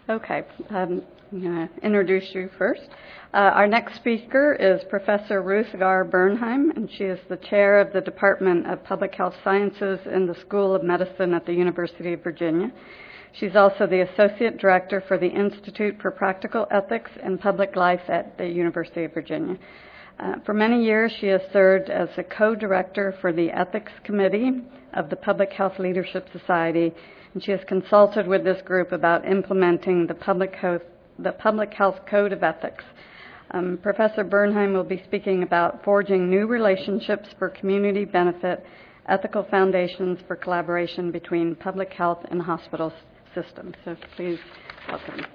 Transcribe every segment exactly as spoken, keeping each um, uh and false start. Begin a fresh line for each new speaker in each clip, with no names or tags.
Okay, um, I'm going to introduce you first. Uh, our next speaker is Professor Ruth Gar Bernheim, and she is the chair of the Department of Public Health Sciences in the School of Medicine at the University of Virginia. She's also the associate director for the Institute for Practical Ethics and Public Life at the University of Virginia. Uh, for many years, she has served as a co-director for the Ethics Committee of the Public Health Leadership Society, and she has consulted with this group about implementing the Public Health, the Public Health Code of Ethics. Um, Professor Bernheim will be speaking about forging new relationships for community benefit, ethical foundations for collaboration between public health and hospital systems. So please welcome.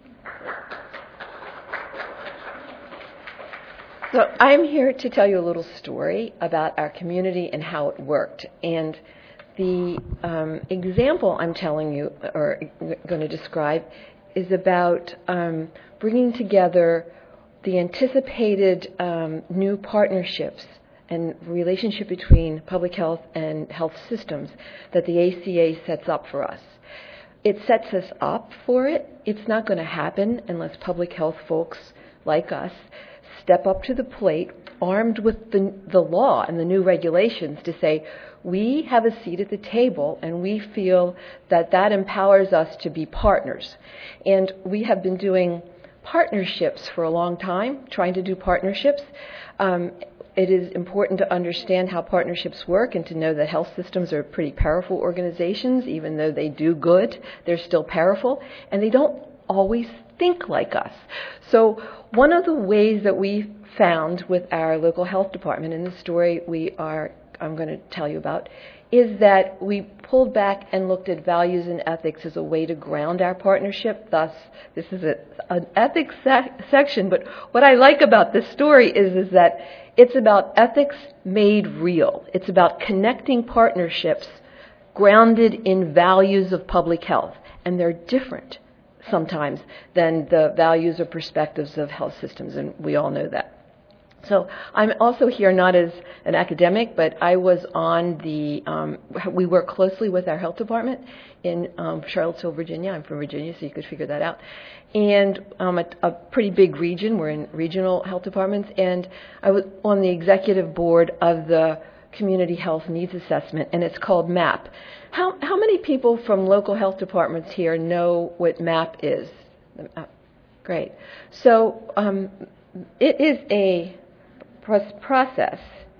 So I'm here to tell you a little story about our community and how it worked. And the um, example I'm telling you, or going to describe, is about um, bringing together the anticipated um, new partnerships and relationship between public health and health systems that the A C A sets up for us. It sets us up for it. It's not going to happen unless public health folks like us step up to the plate, armed with the, the law and the new regulations, to say, we have a seat at the table and we feel that that empowers us to be partners. And we have been doing partnerships for a long time, trying to do partnerships. Um, it is important to understand how partnerships work and to know that health systems are pretty powerful organizations. Even though they do good, they're still powerful, and they don't always think like us. So one of the ways that we found with our local health department, in the story we are I'm going to tell you about, is that we pulled back and looked at values and ethics as a way to ground our partnership. Thus, this is a, an ethics sec- section, but what I like about this story is, is that it's about ethics made real. It's about connecting partnerships grounded in values of public health, and they're different sometimes than the values or perspectives of health systems, and we all know that. So I'm also here not as an academic, but I was on the, um, we work closely with our health department in um, Charlottesville, Virginia. I'm from Virginia, so you could figure that out. And um, a, a pretty big region. We're in regional health departments. And I was on the executive board of the Community Health Needs Assessment, and it's called MAP. How, how many people from local health departments here know what MAP is? Uh, great. So um, it is a process.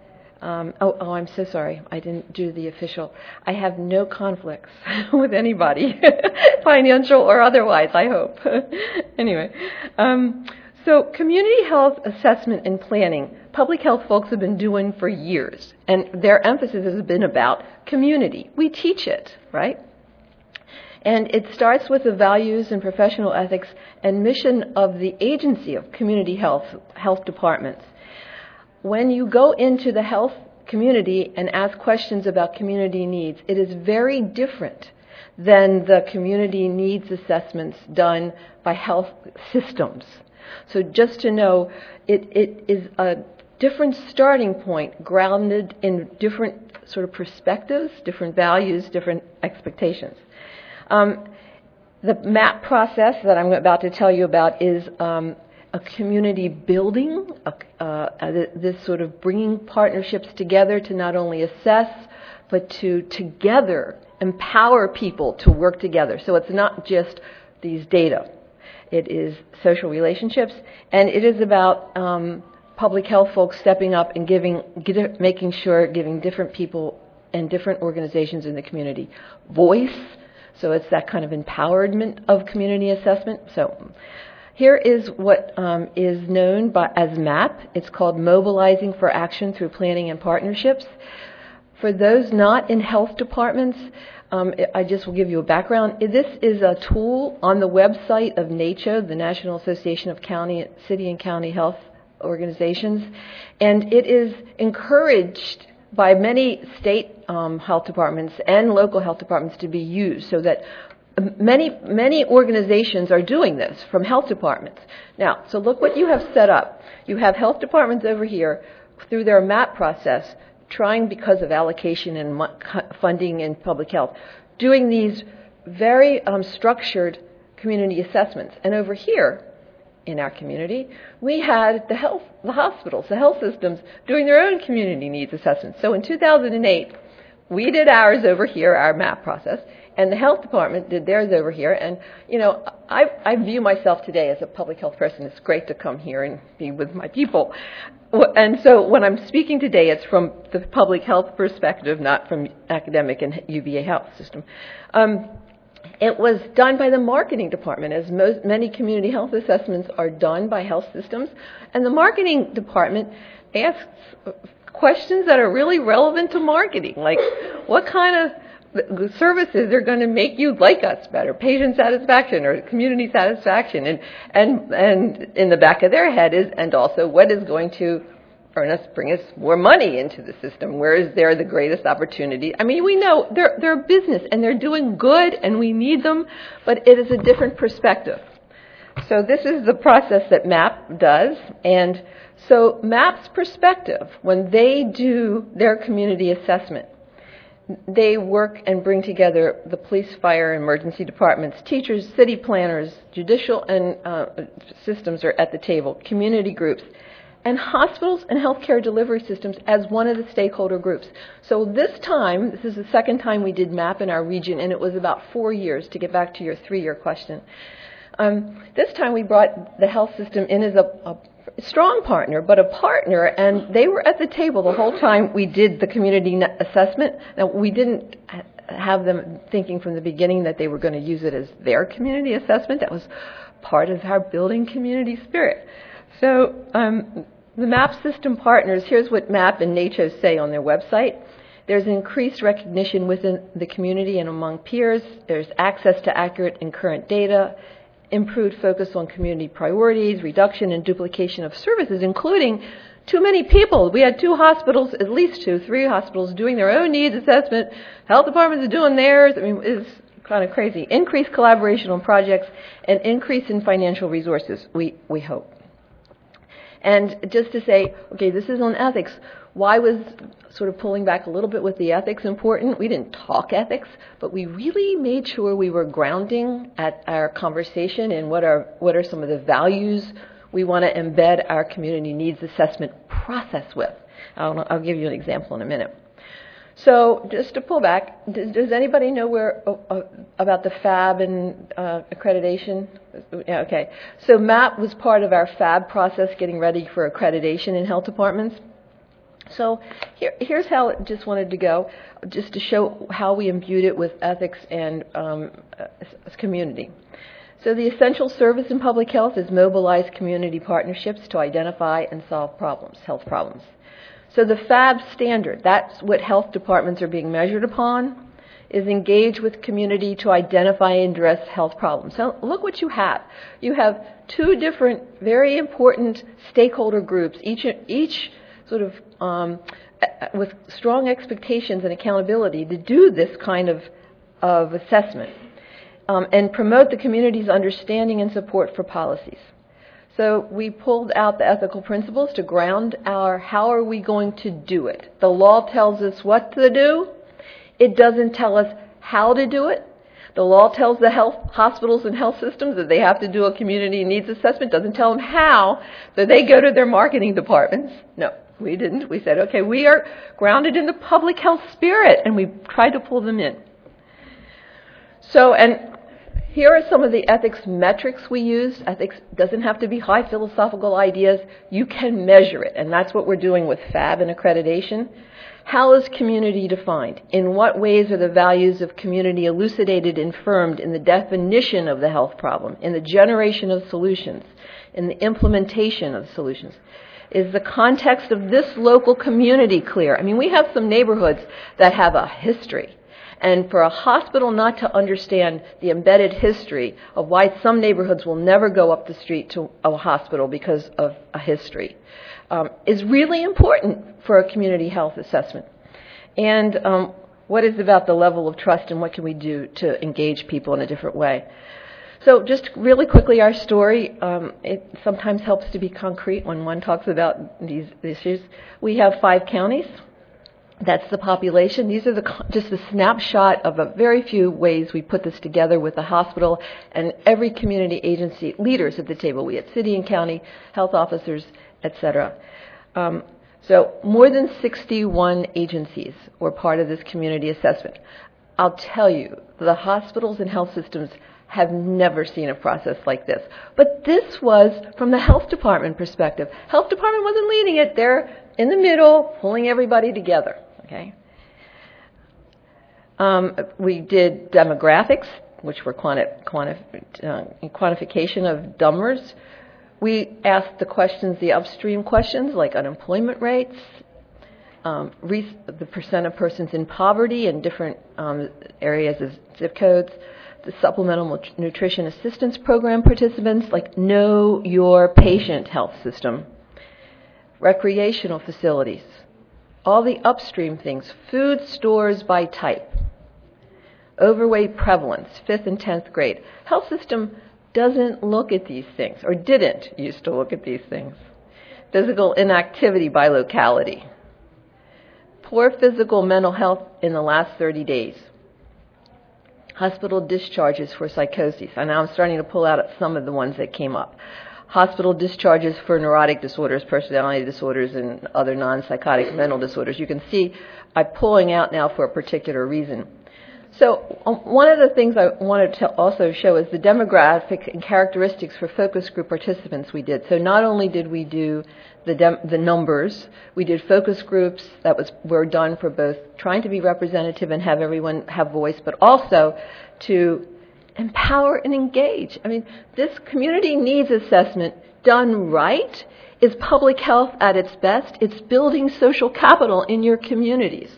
Um, oh, oh, I'm so sorry. I didn't do the official. I have no conflicts with anybody, financial or otherwise, I hope. Anyway, um, so community health assessment and planning, public health folks have been doing for years, and their emphasis has been about community. We teach it, right? And it starts with the values and professional ethics and mission of the agency of community health, health departments. When you go into the health community and ask questions about community needs, it is very different than the community needs assessments done by health systems. So just to know, it, it is a different starting point, grounded in different sort of perspectives, different values, different expectations. Um, the MAP process that I'm about to tell you about is um, a community building, a, uh, this sort of bringing partnerships together to not only assess, but to together empower people to work together. So it's not just these data. It is social relationships, and it is about um, public health folks stepping up and giving, get, making sure, giving different people and different organizations in the community voice. So it's that kind of empowerment of community assessment. So here is what um, is known by, as MAP. It's called Mobilizing for Action Through Planning and Partnerships. For those not in health departments, um, I just will give you a background. This is a tool on the website of NACCHO, the National Association of County, City and County Health Organizations, and it is encouraged by many state um, health departments and local health departments to be used, so that many, many organizations are doing this from health departments. Now, so look what you have set up. You have health departments over here through their MAP process, trying, because of allocation and funding in public health, doing these very um, structured community assessments. And over here in our community, we had the health, the hospitals, the health systems doing their own community needs assessments. So in two thousand eight, we did ours over here, our MAP process, and the health department did theirs over here. And, you know, I, I view myself today as a public health person. It's great to come here and be with my people. And so when I'm speaking today, it's from the public health perspective, not from academic and U V A health system. Um, it was done by the marketing department, as most, many community health assessments are done by health systems. And the marketing department asks questions that are really relevant to marketing, like what kind of services are going to make you like us better, patient satisfaction or community satisfaction, and and and in the back of their head is, and also what is going to earn us, bring us more money into the system, where is there the greatest opportunity? I mean, we know they're they're a business and they're doing good and we need them, but it is a different perspective. So this is the process that MAP does, and so MAP's perspective, when they do their community assessment, they work and bring together the police, fire, emergency departments, teachers, city planners, judicial and uh, systems are at the table, community groups, and hospitals and healthcare delivery systems as one of the stakeholder groups. So this time, this is the second time we did MAP in our region, and it was about four years, to get back to your three-year question. Um, this time we brought the health system in as a, a strong partner, but a partner, and they were at the table the whole time we did the community assessment. Now, we didn't have them thinking from the beginning that they were going to use it as their community assessment. That was part of our building community spirit. So um, the MAP system partners, here's what MAP and NACHO say on their website. There's increased recognition within the community and among peers. There's access to accurate and current data, improved focus on community priorities, reduction and duplication of services, including too many people. We had two hospitals, at least two, three hospitals doing their own needs assessment. Health departments are doing theirs. I mean, it's kind of crazy. Increased collaboration on projects and increase in financial resources, we, we hope. And just to say, okay, this is on ethics. Why was sort of pulling back a little bit with the ethics important? We didn't talk ethics, but we really made sure we were grounding at our conversation in what are what are some of the values we want to embed our community needs assessment process with. I'll, I'll give you an example in a minute. So just to pull back, does, does anybody know where uh, about the FAB and uh, accreditation? Yeah, okay. So MAP was part of our FAB process, getting ready for accreditation in health departments. So here, here's how it just wanted to go, just to show how we imbued it with ethics and um, community. So the essential service in public health is mobilize community partnerships to identify and solve problems, health problems. So the FAB standard, that's what health departments are being measured upon, is engage with community to identify and address health problems. So look what you have. You have two different, very important stakeholder groups, each each sort of um, with strong expectations and accountability to do this kind of, of assessment um, and promote the community's understanding and support for policies. So we pulled out the ethical principles to ground our how are we going to do it. The law tells us what to do. It doesn't tell us how to do it. The law tells the health hospitals and health systems that they have to do a community needs assessment. It doesn't tell them how, so they go to their marketing departments. No, we didn't. We said, okay, we are grounded in the public health spirit, and we tried to pull them in. So, and here are some of the ethics metrics we used. Ethics doesn't have to be high philosophical ideas. You can measure it, and that's what we're doing with FAB and accreditation. How is community defined? In what ways are the values of community elucidated and firmed in the definition of the health problem, in the generation of solutions, in the implementation of solutions? Is the context of this local community clear? I mean, we have some neighborhoods that have a history. And for a hospital not to understand the embedded history of why some neighborhoods will never go up the street to a hospital because of a history um, is really important for a community health assessment. And um, what is about the level of trust and what can we do to engage people in a different way? So just really quickly, our story, um, it sometimes helps to be concrete when one talks about these issues. We have five counties. That's the population. These are the just a snapshot of a very few ways we put this together with the hospital and every community agency leaders at the table. We had city and county health officers, et cetera. Um, so more than sixty-one agencies were part of this community assessment. I'll tell you, the hospitals and health systems have never seen a process like this. But this was from the health department perspective. Health department wasn't leading it. They're in the middle, pulling everybody together. Okay. Um, we did demographics, which were quanti- quanti- uh, quantification of numbers. We asked the questions, the upstream questions, like unemployment rates, um, re- the percent of persons in poverty in different um, areas of zip codes, the supplemental nutrition assistance program participants, like know your patient health system, recreational facilities, all the upstream things, food stores by type, overweight prevalence, fifth and tenth grade. Health system doesn't look at these things, or didn't used to look at these things. Physical inactivity by locality. Poor physical mental health in the last thirty days. Hospital discharges for psychosis. And now I'm starting to pull out some of the ones that came up. Hospital discharges for neurotic disorders, personality disorders, and other non-psychotic mental disorders. You can see I'm pulling out now for a particular reason. So um, one of the things I wanted to also show is the demographic and characteristics for focus group participants we did. So not only did we do the, dem- the numbers, we did focus groups that was were done for both trying to be representative and have everyone have voice, but also to empower and engage. I mean, this community needs assessment done right is public health at its best. It's building social capital in your communities.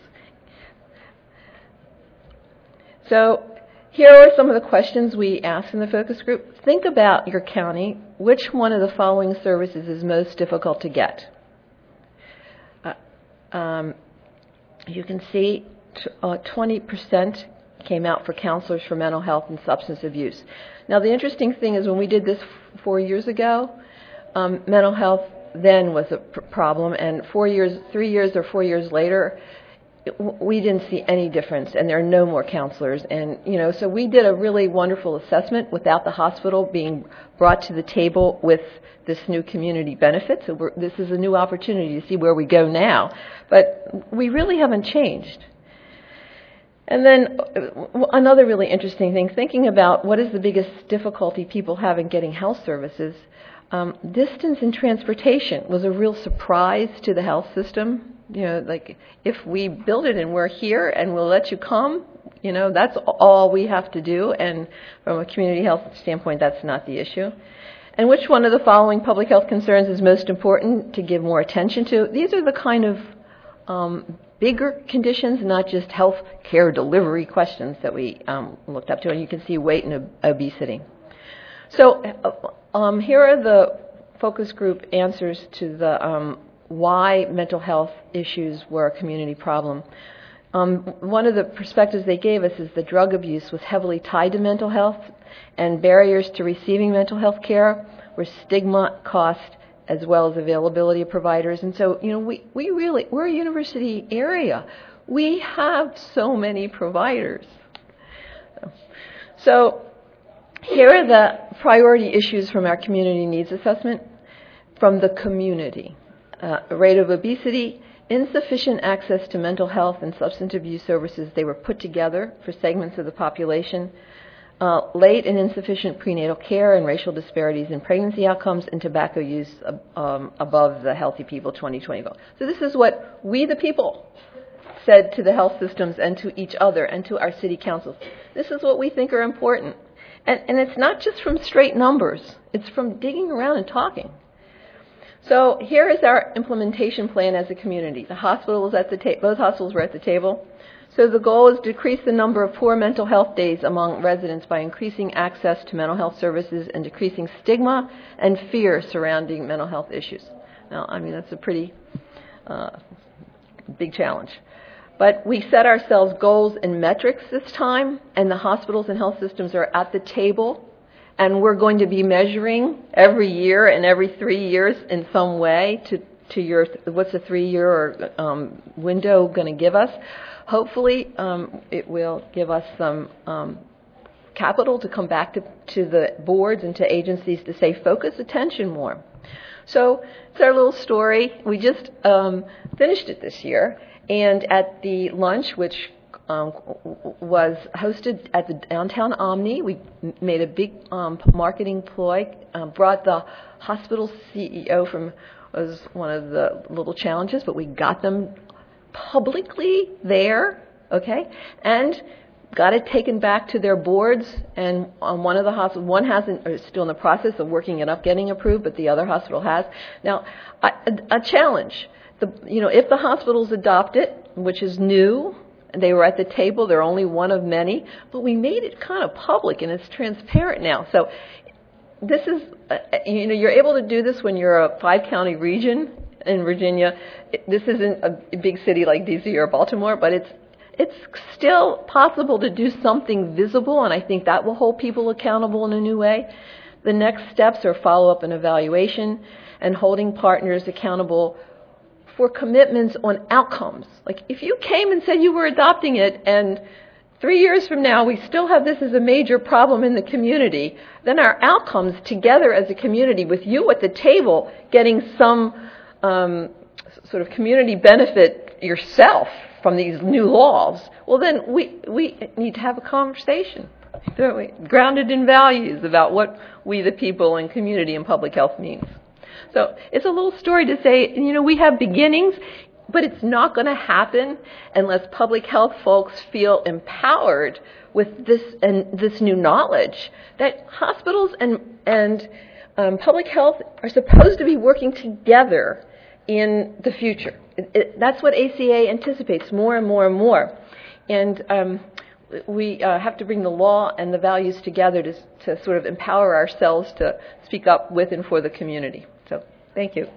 So here are some of the questions we asked in the focus group. Think about your county. Which one of the following services is most difficult to get? Uh, um, you can see t- uh, twenty percent came out for counselors for mental health and substance abuse. Now, the interesting thing is when we did this f- four years ago, um, mental health then was a pr- problem, and four years, three years or four years later, it, we didn't see any difference, and there are no more counselors. And, you know, so we did a really wonderful assessment without the hospital being brought to the table with this new community benefit. So we're, this is a new opportunity to see where we go now. But we really haven't changed. And then another really interesting thing, thinking about what is the biggest difficulty people have in getting health services, um, distance in transportation was a real surprise to the health system. You know, like if we build it and we're here and we'll let you come, you know, that's all we have to do. And from a community health standpoint, that's not the issue. And which one of the following public health concerns is most important to give more attention to? These are the kind of um, bigger conditions, not just health care delivery questions that we um, looked up to. And you can see weight and ob- obesity. So um, here are the focus group answers to the um, why mental health issues were a community problem. Um, one of the perspectives they gave us is that drug abuse was heavily tied to mental health, and barriers to receiving mental health care were stigma, cost, as well as availability of providers. And so, you know, we, we really, we're a university area. We have so many providers. So here are the priority issues from our community needs assessment from the community. Uh, rate of obesity, insufficient access to mental health and substance abuse services. They were put together for segments of the population. Uh, late and insufficient prenatal care and racial disparities in pregnancy outcomes and tobacco use um, above the Healthy People twenty twenty goal. So this is what we the people said to the health systems and to each other and to our city councils. This is what we think are important. And, and it's not just from straight numbers. It's from digging around and talking. So here is our implementation plan as a community. The hospital was at the ta- both hospitals were at the table. So the goal is to decrease the number of poor mental health days among residents by increasing access to mental health services and decreasing stigma and fear surrounding mental health issues. Now, I mean, that's a pretty uh, big challenge. But we set ourselves goals and metrics this time, and the hospitals and health systems are at the table. And we're going to be measuring every year and every three years in some way to, to your, what's the three-year um, window going to give us? Hopefully, um, it will give us some um, capital to come back to, to the boards and to agencies to say, focus attention more. So it's our little story. We just um, finished it this year, and at the lunch, which um, was hosted at the Downtown Omni, we made a big um, marketing ploy, um, brought the hospital C E O from, was one of the little challenges, but we got them publicly there, okay, and got it taken back to their boards, and on one of the hospitals, one hasn't, or is still in the process of working it up, getting approved, but the other hospital has. Now, a, a challenge, the, you know, if the hospitals adopt it, which is new, and they were at the table, they're only one of many, but we made it kind of public and it's transparent now. So this is, uh, you know, you're able to do this when you're a five-county region in Virginia. This isn't a big city like D C or Baltimore, but it's It's still possible to do something visible, and I think that will hold people accountable in a new way. The next steps are follow-up and evaluation and holding partners accountable for commitments on outcomes. Like if you came and said you were adopting it and three years from now we still have this as a major problem in the community, then our outcomes together as a community with you at the table getting some um, sort of community benefit yourself from these new laws, well then we, we need to have a conversation, don't we? Grounded in values about what we the people and community and public health means. So it's a little story to say, you know, we have beginnings, but it's not going to happen unless public health folks feel empowered with this and this new knowledge that hospitals and, and um, public health are supposed to be working together in the future. It, it, that's what A C A anticipates more and more and more. And um, we uh, have to bring the law and the values together to, to sort of empower ourselves to speak up with and for the community. So thank you.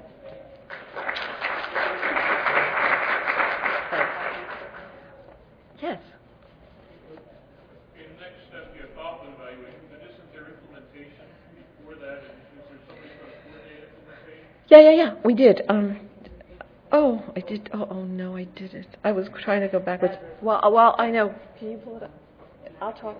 Yes?
In the next step, you have thought and evaluation, but isn't there implementation before that? Is there somebody going to coordinate implementation?
Yeah, yeah, yeah, we did. Um, Oh, I did. Oh, oh, no, I didn't. I was trying to go backwards. Well, uh, well, I know. Can you pull it up? I'll talk.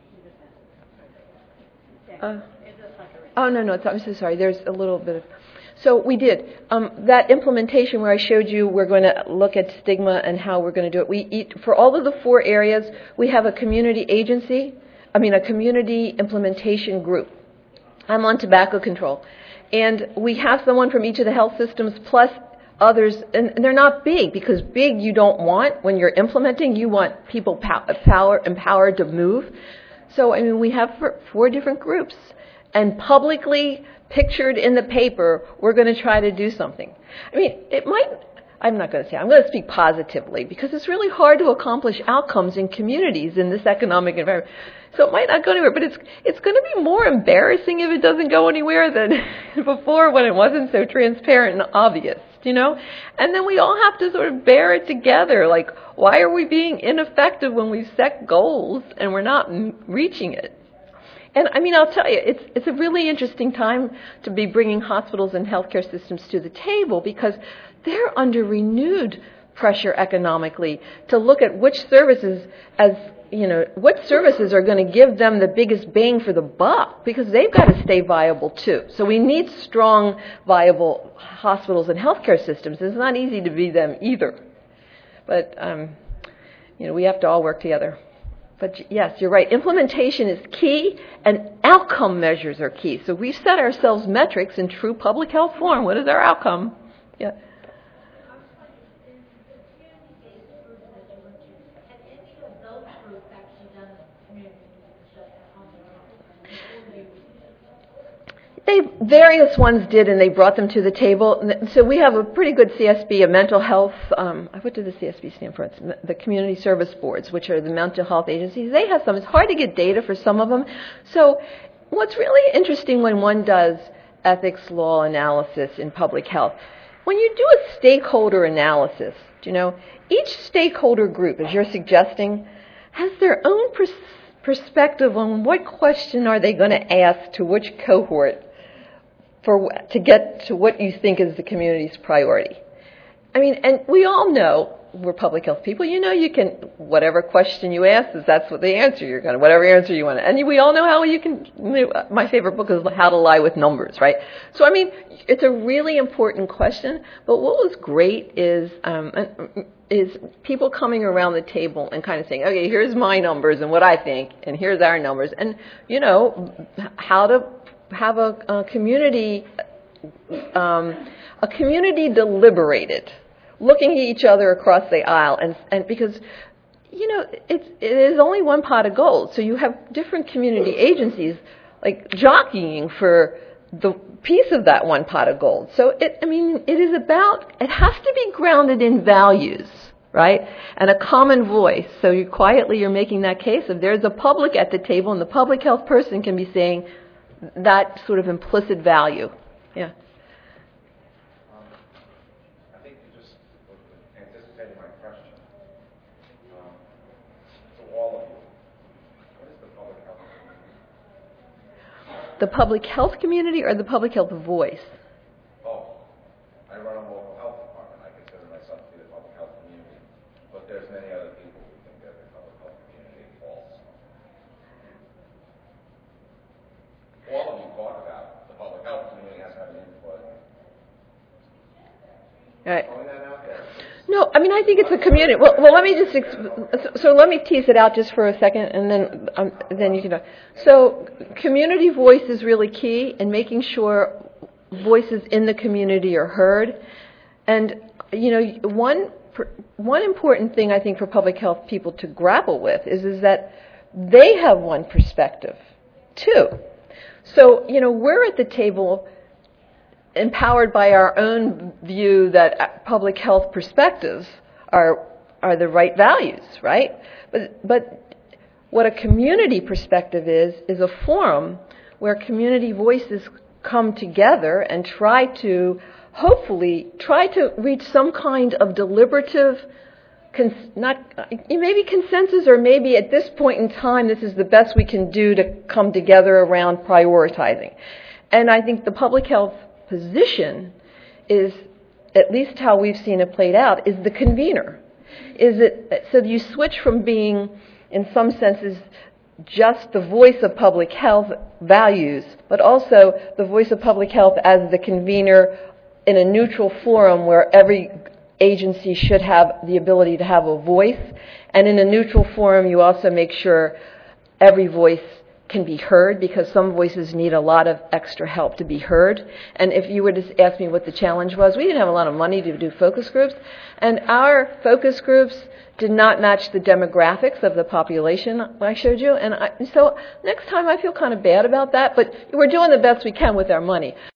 Uh, oh, no, no. It's, I'm so sorry. There's a little bit of. So we did. Um, that implementation where I showed you we're going to look at stigma and how we're going to do it. We eat, for all of the four areas, we have a community agency, I mean a community implementation group. I'm on tobacco control. And we have someone from each of the health systems plus others, and they're not big, because big you don't want when you're implementing. You want people power, empowered to move. So, I mean, we have four different groups, and publicly pictured in the paper, we're going to try to do something. I mean, it might, I'm not going to say, I'm going to speak positively, because it's really hard to accomplish outcomes in communities in this economic environment. So it might not go anywhere, but it's it's going to be more embarrassing if it doesn't go anywhere than before when it wasn't so transparent and obvious, you know? And then we all have to sort of bear it together. Like, why are we being ineffective when we've set goals and we're not m- reaching it? And I mean, I'll tell you, it's it's a really interesting time to be bringing hospitals and healthcare systems to the table, because they're under renewed pressure economically to look at which services as you know, what services are going to give them the biggest bang for the buck, because they've got to stay viable too. So we need strong, viable hospitals and healthcare systems. It's not easy to be them either. But, um, you know, we have to all work together. But yes, you're right. Implementation is key, and outcome measures are key. So we've set ourselves metrics in true public health form. What is our outcome? Yeah. They, various ones did, and they brought them to the table. So we have a pretty good C S B, a mental health, um, what did the C S B stand for? It's the Community Service Boards, which are the mental health agencies. They have some. It's hard to get data for some of them. So what's really interesting when one does ethics law analysis in public health, when you do a stakeholder analysis, you know, each stakeholder group, as you're suggesting, has their own pers- perspective on what question are they going to ask to which cohort for to get to what you think is the community's priority. I mean, and we all know, we're public health people, you know you can, whatever question you ask, is that's what the answer you're going to, whatever answer you want. And we all know how you can, my favorite book is How to Lie with Numbers, right? So, I mean, it's a really important question, but what was great is, um, is people coming around the table and kind of saying, okay, here's my numbers and what I think, and here's our numbers, and, you know, how to have a, a community, um, a community deliberated, looking at each other across the aisle, and, and because, you know, it's, it is only one pot of gold. So you have different community agencies, like, jockeying for the piece of that one pot of gold. So, it, I mean, it is about, it has to be grounded in values, right, and a common voice. So you quietly, you're making that case of there's a public at the table, and the public health person can be saying that sort of implicit value. Yeah. The public health community or the public health voice?
Oh, I run a local health department. I consider myself to be the public health community. But there's many other people who think they're the public health community and false. All of you talk about the public health community has to have an input.
All right.
Throwing that out there.
No, I mean, I think it's a community. Well, well, let me just, exp- so let me tease it out just for a second, and then um, then you can. So community voice is really key in making sure voices in the community are heard. And, you know, one one important thing I think for public health people to grapple with is, is that they have one perspective, too. So, you know, we're at the table empowered by our own view that public health perspectives are are the right values, right? But but what a community perspective is is a forum where community voices come together and try to hopefully try to reach some kind of deliberative, cons- not maybe consensus, or maybe at this point in time this is the best we can do to come together around prioritizing. And I think the public health position is, at least how we've seen it played out, is the convener. Is it so you switch from being, in some senses, just the voice of public health values, but also the voice of public health as the convener in a neutral forum where every agency should have the ability to have a voice, and in a neutral forum you also make sure every voice can be heard, because some voices need a lot of extra help to be heard. And if you were to ask me what the challenge was, we didn't have a lot of money to do focus groups, and our focus groups did not match the demographics of the population I showed you. And I, so next time I feel kind of bad about that, but we're doing the best we can with our money.